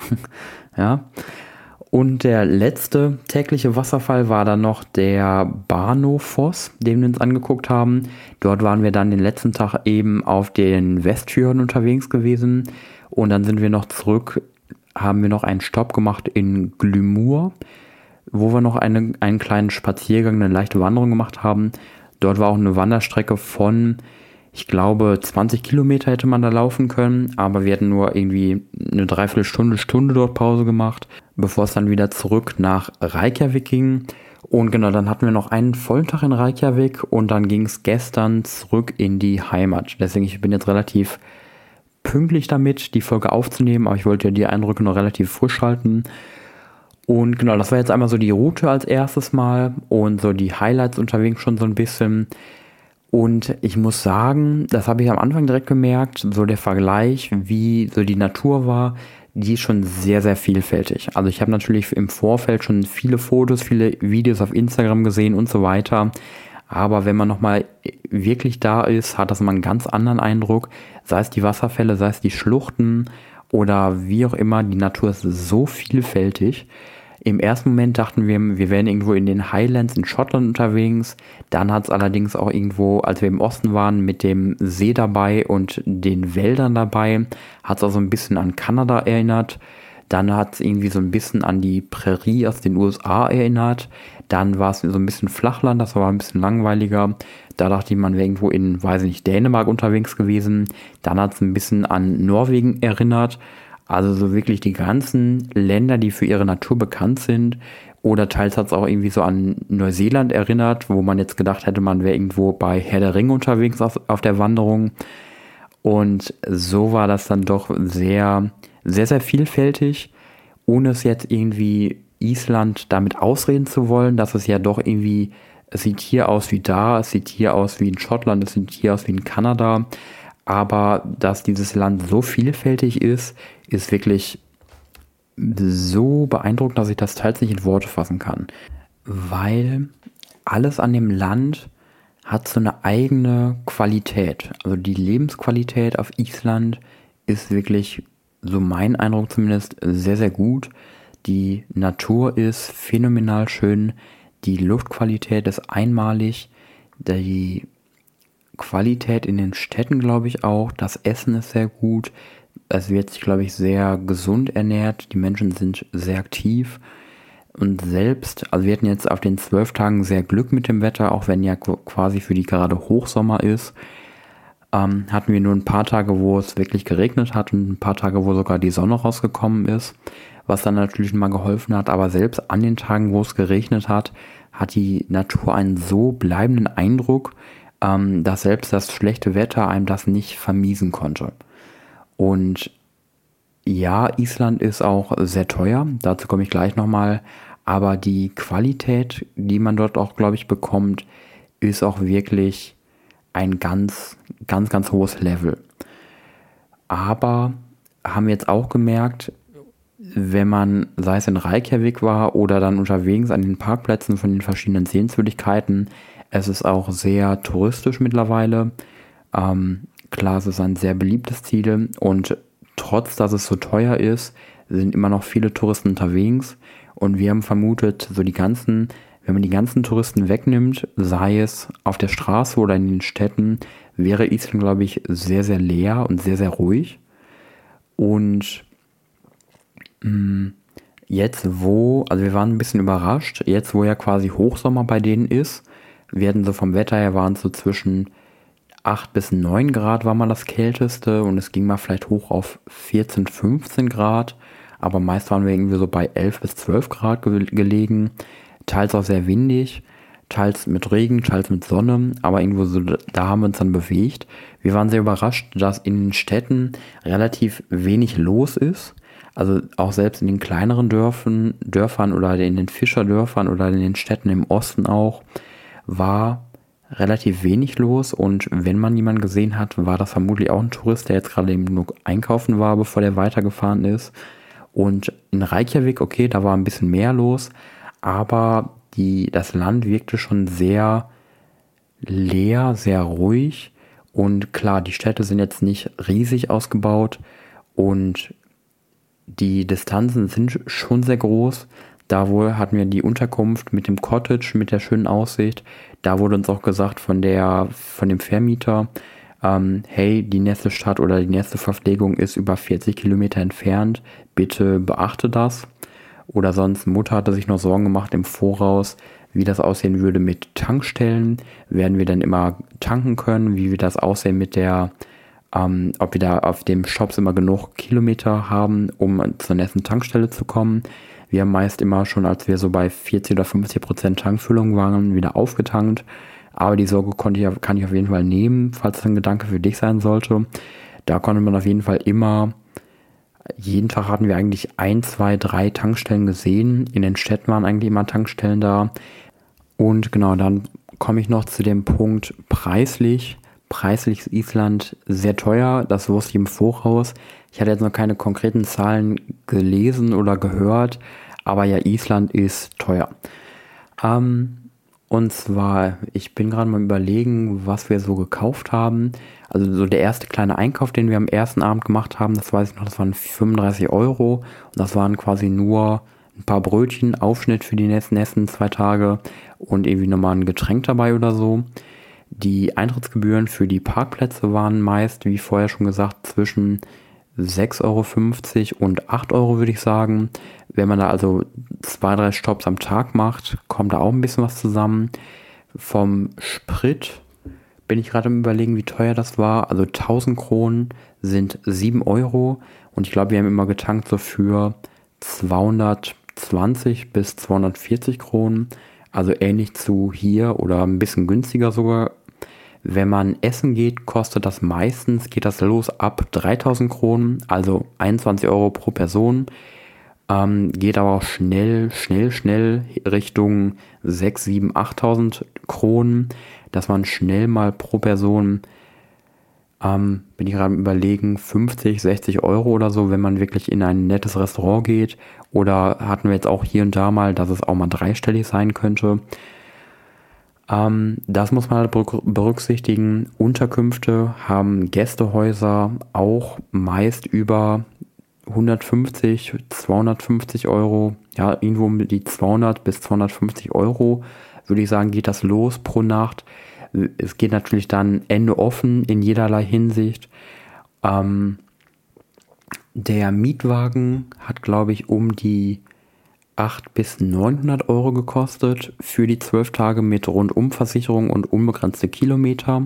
Ja. Und der letzte tägliche Wasserfall war dann noch der Barnofoss, den wir uns angeguckt haben. Dort waren wir dann den letzten Tag eben auf den Westfjorden unterwegs gewesen. Und dann sind wir noch zurück, haben wir noch einen Stopp gemacht in Glymur, wo wir noch eine, einen kleinen Spaziergang, eine leichte Wanderung gemacht haben. Dort war auch eine Wanderstrecke von, ich glaube, zwanzig Kilometer hätte man da laufen können, aber wir hatten nur irgendwie eine Dreiviertelstunde, Stunde dort Pause gemacht, bevor es dann wieder zurück nach Reykjavik ging. Und genau, dann hatten wir noch einen vollen Tag in Reykjavik und dann ging es gestern zurück in die Heimat. Deswegen, ich bin jetzt relativ pünktlich damit, die Folge aufzunehmen, aber ich wollte ja die Eindrücke noch relativ frisch halten. Und genau, das war jetzt einmal so die Route als erstes Mal und so die Highlights unterwegs schon so ein bisschen. Und ich muss sagen, das habe ich am Anfang direkt gemerkt, so der Vergleich, wie so die Natur war, die ist schon sehr, sehr vielfältig. Also ich habe natürlich im Vorfeld schon viele Fotos, viele Videos auf Instagram gesehen und so weiter. Aber wenn man nochmal wirklich da ist, hat das mal einen ganz anderen Eindruck. Sei es die Wasserfälle, sei es die Schluchten oder wie auch immer, die Natur ist so vielfältig. Im ersten Moment dachten wir, wir wären irgendwo in den Highlands in Schottland unterwegs. Dann hat es allerdings auch irgendwo, als wir im Osten waren, mit dem See dabei und den Wäldern dabei, hat es auch so ein bisschen an Kanada erinnert. Dann hat es irgendwie so ein bisschen an die Prärie aus den U S A erinnert. Dann war es so ein bisschen Flachland, das war ein bisschen langweiliger. Da dachte ich, man wäre irgendwo in, weiß ich nicht, Dänemark unterwegs gewesen. Dann hat es ein bisschen an Norwegen erinnert. Also so wirklich die ganzen Länder, die für ihre Natur bekannt sind. Oder teils hat es auch irgendwie so an Neuseeland erinnert, wo man jetzt gedacht hätte, man wäre irgendwo bei Herr der Ringe unterwegs auf, auf der Wanderung. Und so war das dann doch sehr, sehr, sehr vielfältig, ohne es jetzt irgendwie Island damit ausreden zu wollen, dass es ja doch irgendwie, es sieht hier aus wie da, es sieht hier aus wie in Schottland, es sieht hier aus wie in Kanada. Aber dass dieses Land so vielfältig ist, ist wirklich so beeindruckend, dass ich das teils nicht in Worte fassen kann. Weil alles an dem Land hat so eine eigene Qualität. Also die Lebensqualität auf Island ist wirklich, so mein Eindruck zumindest, sehr, sehr gut. Die Natur ist phänomenal schön. Die Luftqualität ist einmalig. Die Qualität in den Städten, glaube ich, auch. Das Essen ist sehr gut. Es wird sich, glaube ich, sehr gesund ernährt. Die Menschen sind sehr aktiv. Und selbst, also wir hatten jetzt auf den zwölf Tagen sehr Glück mit dem Wetter, auch wenn ja quasi für die gerade Hochsommer ist, ähm, hatten wir nur ein paar Tage, wo es wirklich geregnet hat und ein paar Tage, wo sogar die Sonne rausgekommen ist, was dann natürlich mal geholfen hat. Aber selbst an den Tagen, wo es geregnet hat, hat die Natur einen so bleibenden Eindruck, ähm, dass selbst das schlechte Wetter einem das nicht vermiesen konnte. Und ja, Island ist auch sehr teuer, dazu komme ich gleich nochmal, aber die Qualität, die man dort auch, glaube ich, bekommt, ist auch wirklich ein ganz, ganz, ganz hohes Level. Aber haben wir jetzt auch gemerkt, wenn man, sei es in Reykjavik war oder dann unterwegs an den Parkplätzen von den verschiedenen Sehenswürdigkeiten, es ist auch sehr touristisch mittlerweile. Ähm, klar, es ist ein sehr beliebtes Ziel und trotz, dass es so teuer ist, sind immer noch viele Touristen unterwegs und wir haben vermutet, so die ganzen, wenn man die ganzen Touristen wegnimmt, sei es auf der Straße oder in den Städten, wäre Island, glaube ich, sehr, sehr leer und sehr, sehr ruhig. Und mh, jetzt wo, also wir waren ein bisschen überrascht, jetzt wo ja quasi Hochsommer bei denen ist, werden so vom Wetter her waren es so zwischen acht bis neun Grad war mal das Kälteste und es ging mal vielleicht hoch auf vierzehn, fünfzehn Grad, aber meist waren wir irgendwie so bei elf bis zwölf Grad ge gelegen, teils auch sehr windig, teils mit Regen, teils mit Sonne, aber irgendwo so, da haben wir uns dann bewegt. Wir waren sehr überrascht, dass in den Städten relativ wenig los ist, also auch selbst in den kleineren Dörfern, Dörfern oder in den Fischerdörfern oder in den Städten im Osten auch, war relativ wenig los und wenn man jemanden gesehen hat, war das vermutlich auch ein Tourist, der jetzt gerade eben nur einkaufen war, bevor der weitergefahren ist. Und in Reykjavik, okay, da war ein bisschen mehr los, aber die, das Land wirkte schon sehr leer, sehr ruhig und klar, die Städte sind jetzt nicht riesig ausgebaut und die Distanzen sind schon sehr groß. Da wohl hatten wir die Unterkunft mit dem Cottage, mit der schönen Aussicht. Da wurde uns auch gesagt von der, von dem Vermieter, ähm, hey, die nächste Stadt oder die nächste Verpflegung ist über vierzig Kilometer entfernt. Bitte beachte das. Oder sonst, Mutter hatte sich noch Sorgen gemacht im Voraus, wie das aussehen würde mit Tankstellen. Werden wir dann immer tanken können? Wie wird das aussehen mit der, ähm, ob wir da auf dem Shops immer genug Kilometer haben, um zur nächsten Tankstelle zu kommen? Wir haben meist immer schon, als wir so bei vierzig oder fünfzig Prozent Tankfüllung waren, wieder aufgetankt. Aber die Sorge konnte ich, kann ich auf jeden Fall nehmen, falls es ein Gedanke für dich sein sollte. Da konnte man auf jeden Fall immer, jeden Tag hatten wir eigentlich ein, zwei, drei Tankstellen gesehen. In den Städten waren eigentlich immer Tankstellen da. Und genau, dann komme ich noch zu dem Punkt preislich. Preislich ist Island sehr teuer, das wusste ich im Voraus. Ich hatte jetzt noch keine konkreten Zahlen gelesen oder gehört, aber ja, Island ist teuer. Ähm, und zwar, ich bin gerade mal überlegen, was wir so gekauft haben. Also so der erste kleine Einkauf, den wir am ersten Abend gemacht haben, das weiß ich noch, das waren fünfunddreißig Euro. Und das waren quasi nur ein paar Brötchen, Aufschnitt für die nächsten, nächsten zwei Tage und irgendwie nochmal ein Getränk dabei oder so. Die Eintrittsgebühren für die Parkplätze waren meist, wie vorher schon gesagt, zwischen sechs Euro fünfzig und acht Euro, würde ich sagen. Wenn man da also zwei, drei Stops am Tag macht, kommt da auch ein bisschen was zusammen. Vom Sprit bin ich gerade am Überlegen, wie teuer das war. Also tausend Kronen sind sieben Euro und ich glaube, wir haben immer getankt so für zweihundertzwanzig bis zweihundertvierzig Kronen. Also ähnlich zu hier oder ein bisschen günstiger sogar. Wenn man essen geht, kostet das meistens, geht das los ab dreitausend Kronen, also einundzwanzig Euro pro Person. Ähm, geht aber auch schnell, schnell, schnell Richtung sechstausend, siebentausend, achttausend Kronen, dass man schnell mal pro Person, ähm, bin ich gerade überlegen, fünfzig, sechzig Euro oder so, wenn man wirklich in ein nettes Restaurant geht. Oder hatten wir jetzt auch hier und da mal, dass es auch mal dreistellig sein könnte. Ähm, das muss man halt berücksichtigen. Unterkünfte haben Gästehäuser auch meist über hundertfünfzig, zweihundertfünfzig Euro. Ja, irgendwo um die zweihundert bis zweihundertfünfzig Euro, würde ich sagen, geht das los pro Nacht. Es geht natürlich dann Ende offen in jederlei Hinsicht. Ähm, der Mietwagen hat, glaube ich, um die achthundert bis neunhundert Euro gekostet für die zwölf Tage mit Rundumversicherung und unbegrenzte Kilometer.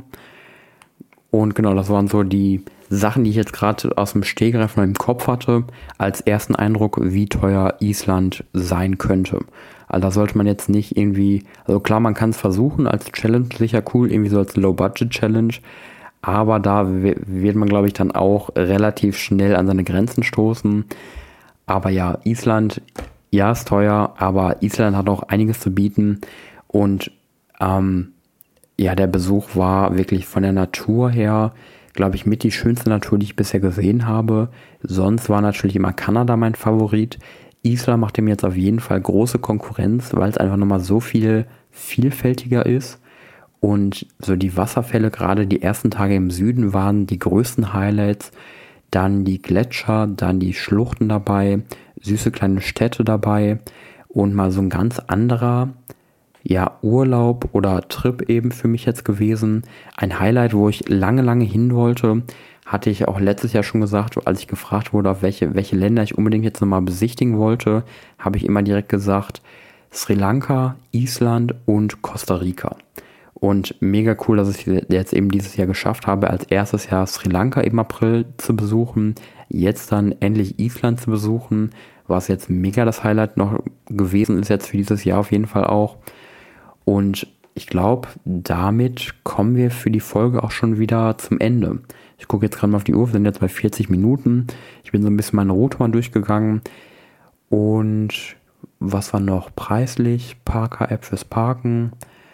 Und genau, das waren so die Sachen, die ich jetzt gerade aus dem Stegreif noch im Kopf hatte, als ersten Eindruck, wie teuer Island sein könnte. Also da sollte man jetzt nicht irgendwie, also klar, man kann es versuchen als Challenge, sicher cool, irgendwie so als Low-Budget-Challenge, aber da wird man, glaube ich, dann auch relativ schnell an seine Grenzen stoßen. Aber ja, Island, ja, ist teuer, aber Island hat auch einiges zu bieten und ähm, ja, der Besuch war wirklich von der Natur her, glaube ich, mit die schönste Natur, die ich bisher gesehen habe. Sonst war natürlich immer Kanada mein Favorit. Island macht dem jetzt auf jeden Fall große Konkurrenz, weil es einfach nochmal so viel vielfältiger ist. Und so die Wasserfälle, gerade die ersten Tage im Süden, waren die größten Highlights. Dann die Gletscher, dann die Schluchten dabei, süße kleine Städte dabei und mal so ein ganz anderer, ja, Urlaub oder Trip eben für mich jetzt gewesen. Ein Highlight, wo ich lange, lange hin wollte, hatte ich auch letztes Jahr schon gesagt, als ich gefragt wurde, auf welche, welche Länder ich unbedingt jetzt nochmal besichtigen wollte, habe ich immer direkt gesagt, Sri Lanka, Island und Costa Rica. Und mega cool, dass ich jetzt eben dieses Jahr geschafft habe, als erstes Jahr Sri Lanka im April zu besuchen, jetzt dann endlich Island zu besuchen, was jetzt mega das Highlight noch gewesen ist jetzt für dieses Jahr auf jeden Fall auch. Und ich glaube, damit kommen wir für die Folge auch schon wieder zum Ende. Ich gucke jetzt gerade mal auf die Uhr, wir sind jetzt bei vierzig Minuten. Ich bin so ein bisschen meine Route mal durchgegangen. Und was war noch preislich? Parker-App fürs Parken.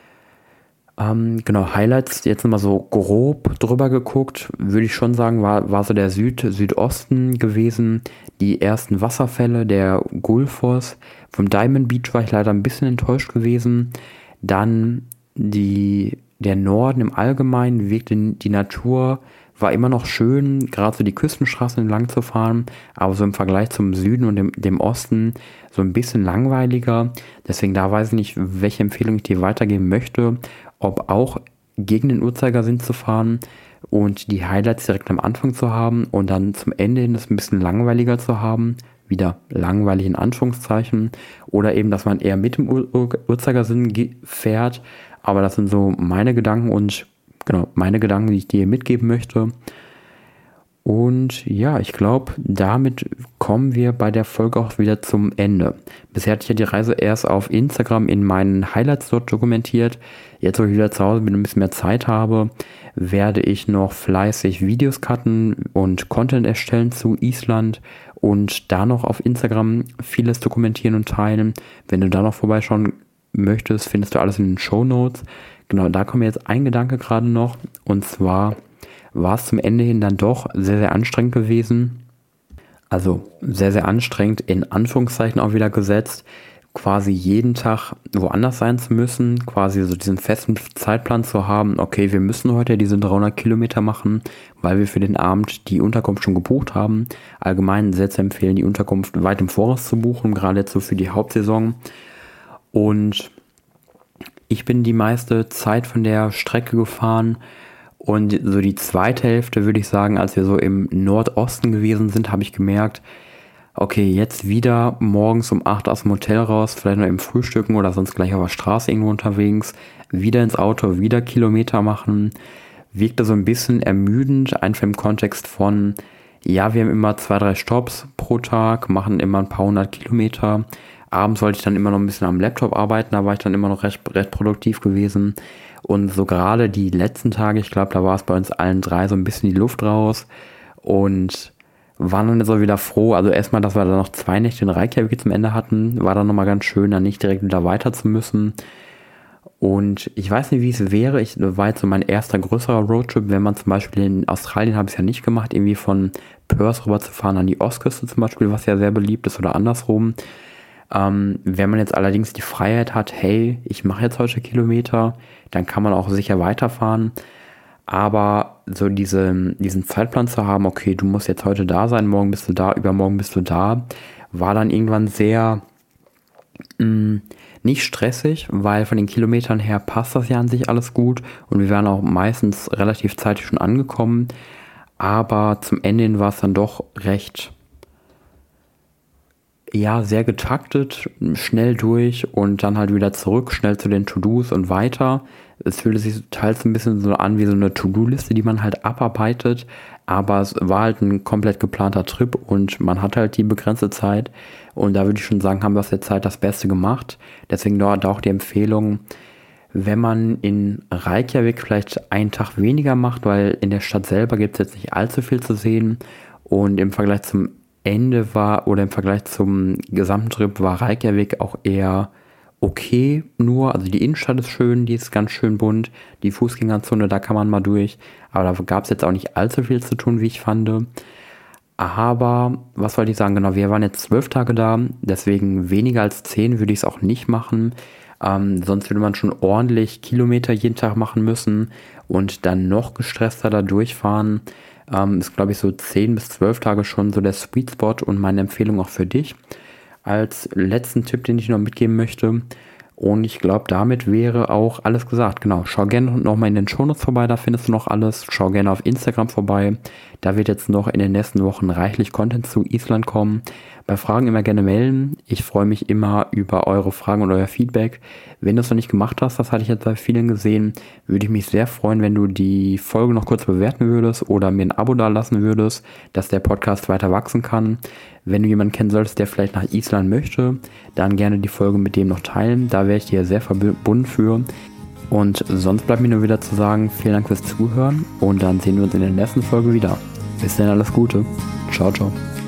Ähm, genau, Highlights, jetzt nochmal so grob drüber geguckt, würde ich schon sagen, war, war so der Süd, Südosten gewesen. Die ersten Wasserfälle, der Gullfoss. Vom Diamond Beach war ich leider ein bisschen enttäuscht gewesen. Dann die, der Norden im Allgemeinen, wirkte die Natur, war immer noch schön, gerade so die Küstenstraßen entlang zu fahren, aber so im Vergleich zum Süden und dem, dem Osten so ein bisschen langweiliger. Deswegen da weiß ich nicht, welche Empfehlung ich dir weitergeben möchte, ob auch gegen den Uhrzeigersinn zu fahren und die Highlights direkt am Anfang zu haben und dann zum Ende hin das ein bisschen langweiliger zu haben. Wieder langweilig in Anführungszeichen, oder eben, dass man eher mit dem Ur- Ur- Uhrzeigersinn ge- fährt, aber das sind so meine Gedanken und genau, meine Gedanken, die ich dir mitgeben möchte. Und ja, ich glaube, damit kommen wir bei der Folge auch wieder zum Ende. Bisher hatte ich ja die Reise erst auf Instagram in meinen Highlights dort dokumentiert. Jetzt, wo ich wieder zu Hause bin und ein bisschen mehr Zeit habe, werde ich noch fleißig Videos cutten und Content erstellen zu Island und da noch auf Instagram vieles dokumentieren und teilen. Wenn du da noch vorbeischauen möchtest, findest du alles in den Shownotes. Genau, da kommt mir jetzt ein Gedanke gerade noch, und zwar war es zum Ende hin dann doch sehr, sehr anstrengend gewesen. Also sehr, sehr anstrengend, in Anführungszeichen auch wieder gesetzt, quasi jeden Tag woanders sein zu müssen, quasi so diesen festen Zeitplan zu haben, okay, wir müssen heute diese dreihundert Kilometer machen, weil wir für den Abend die Unterkunft schon gebucht haben. Allgemein sehr zu empfehlen, die Unterkunft weit im Voraus zu buchen, gerade jetzt so für die Hauptsaison. Und ich bin die meiste Zeit von der Strecke gefahren. Und so die zweite Hälfte, würde ich sagen, als wir so im Nordosten gewesen sind, habe ich gemerkt, okay, jetzt wieder morgens um acht aus dem Hotel raus, vielleicht noch im Frühstücken oder sonst gleich auf der Straße irgendwo unterwegs, wieder ins Auto, wieder Kilometer machen, wirkte so ein bisschen ermüdend, einfach im Kontext von, ja, wir haben immer zwei, drei Stops pro Tag, machen immer ein paar hundert Kilometer. Abends wollte ich dann immer noch ein bisschen am Laptop arbeiten, da war ich dann immer noch recht, recht produktiv gewesen. Und so gerade die letzten Tage, ich glaube, da war es bei uns allen drei so ein bisschen die Luft raus und waren dann so wieder froh. Also erstmal, dass wir dann noch zwei Nächte in Reykjavik zum Ende hatten, war dann nochmal ganz schön, dann nicht direkt wieder weiter zu müssen. Und ich weiß nicht, wie es wäre. Ich war jetzt so mein erster größerer Roadtrip, wenn man zum Beispiel in Australien, habe ich es ja nicht gemacht, irgendwie von Perth rüber zu fahren an die Ostküste zum Beispiel, was ja sehr beliebt ist, oder andersrum. Ähm, wenn man jetzt allerdings die Freiheit hat, hey, ich mache jetzt heute Kilometer, dann kann man auch sicher weiterfahren. Aber so diese, diesen Zeitplan zu haben, okay, du musst jetzt heute da sein, morgen bist du da, übermorgen bist du da, war dann irgendwann sehr mh, nicht stressig, weil von den Kilometern her passt das ja an sich alles gut und wir wären auch meistens relativ zeitig schon angekommen. Aber zum Ende hin war es dann doch recht, ja, sehr getaktet, schnell durch und dann halt wieder zurück, schnell zu den To-Dos und weiter. Es fühlte sich teils ein bisschen so an wie so eine To-Do-Liste, die man halt abarbeitet, aber es war halt ein komplett geplanter Trip und man hat halt die begrenzte Zeit und da würde ich schon sagen, haben wir aus der Zeit das Beste gemacht. Deswegen dort auch die Empfehlung, wenn man in Reykjavik vielleicht einen Tag weniger macht, weil in der Stadt selber gibt es jetzt nicht allzu viel zu sehen und im Vergleich zum Ende war oder im Vergleich zum gesamten Trip war Reykjavik auch eher okay nur, also die Innenstadt ist schön, die ist ganz schön bunt, die Fußgängerzone, da kann man mal durch, aber da gab es jetzt auch nicht allzu viel zu tun, wie ich fand. Aber, was wollte ich sagen, genau, wir waren jetzt zwölf Tage da, deswegen weniger als zehn würde ich es auch nicht machen. Ähm, sonst würde man schon ordentlich Kilometer jeden Tag machen müssen und dann noch gestresster da durchfahren. Ähm, ist, glaube ich, so zehn bis zwölf Tage schon so der Sweet Spot und meine Empfehlung auch für dich. Als letzten Tipp, den ich noch mitgeben möchte. Und ich glaube, damit wäre auch alles gesagt. Genau, schau gerne nochmal in den Shownotes vorbei, da findest du noch alles. Schau gerne auf Instagram vorbei. Da wird jetzt noch in den nächsten Wochen reichlich Content zu Island kommen. Bei Fragen immer gerne melden. Ich freue mich immer über eure Fragen und euer Feedback. Wenn du es noch nicht gemacht hast, das hatte ich jetzt bei vielen gesehen, würde ich mich sehr freuen, wenn du die Folge noch kurz bewerten würdest oder mir ein Abo da lassen würdest, dass der Podcast weiter wachsen kann. Wenn du jemanden kennen solltest, der vielleicht nach Island möchte, dann gerne die Folge mit dem noch teilen. Da wäre ich dir sehr verbunden für. Und sonst bleibt mir nur wieder zu sagen, vielen Dank fürs Zuhören und dann sehen wir uns in der nächsten Folge wieder. Bis dann, alles Gute. Ciao, ciao.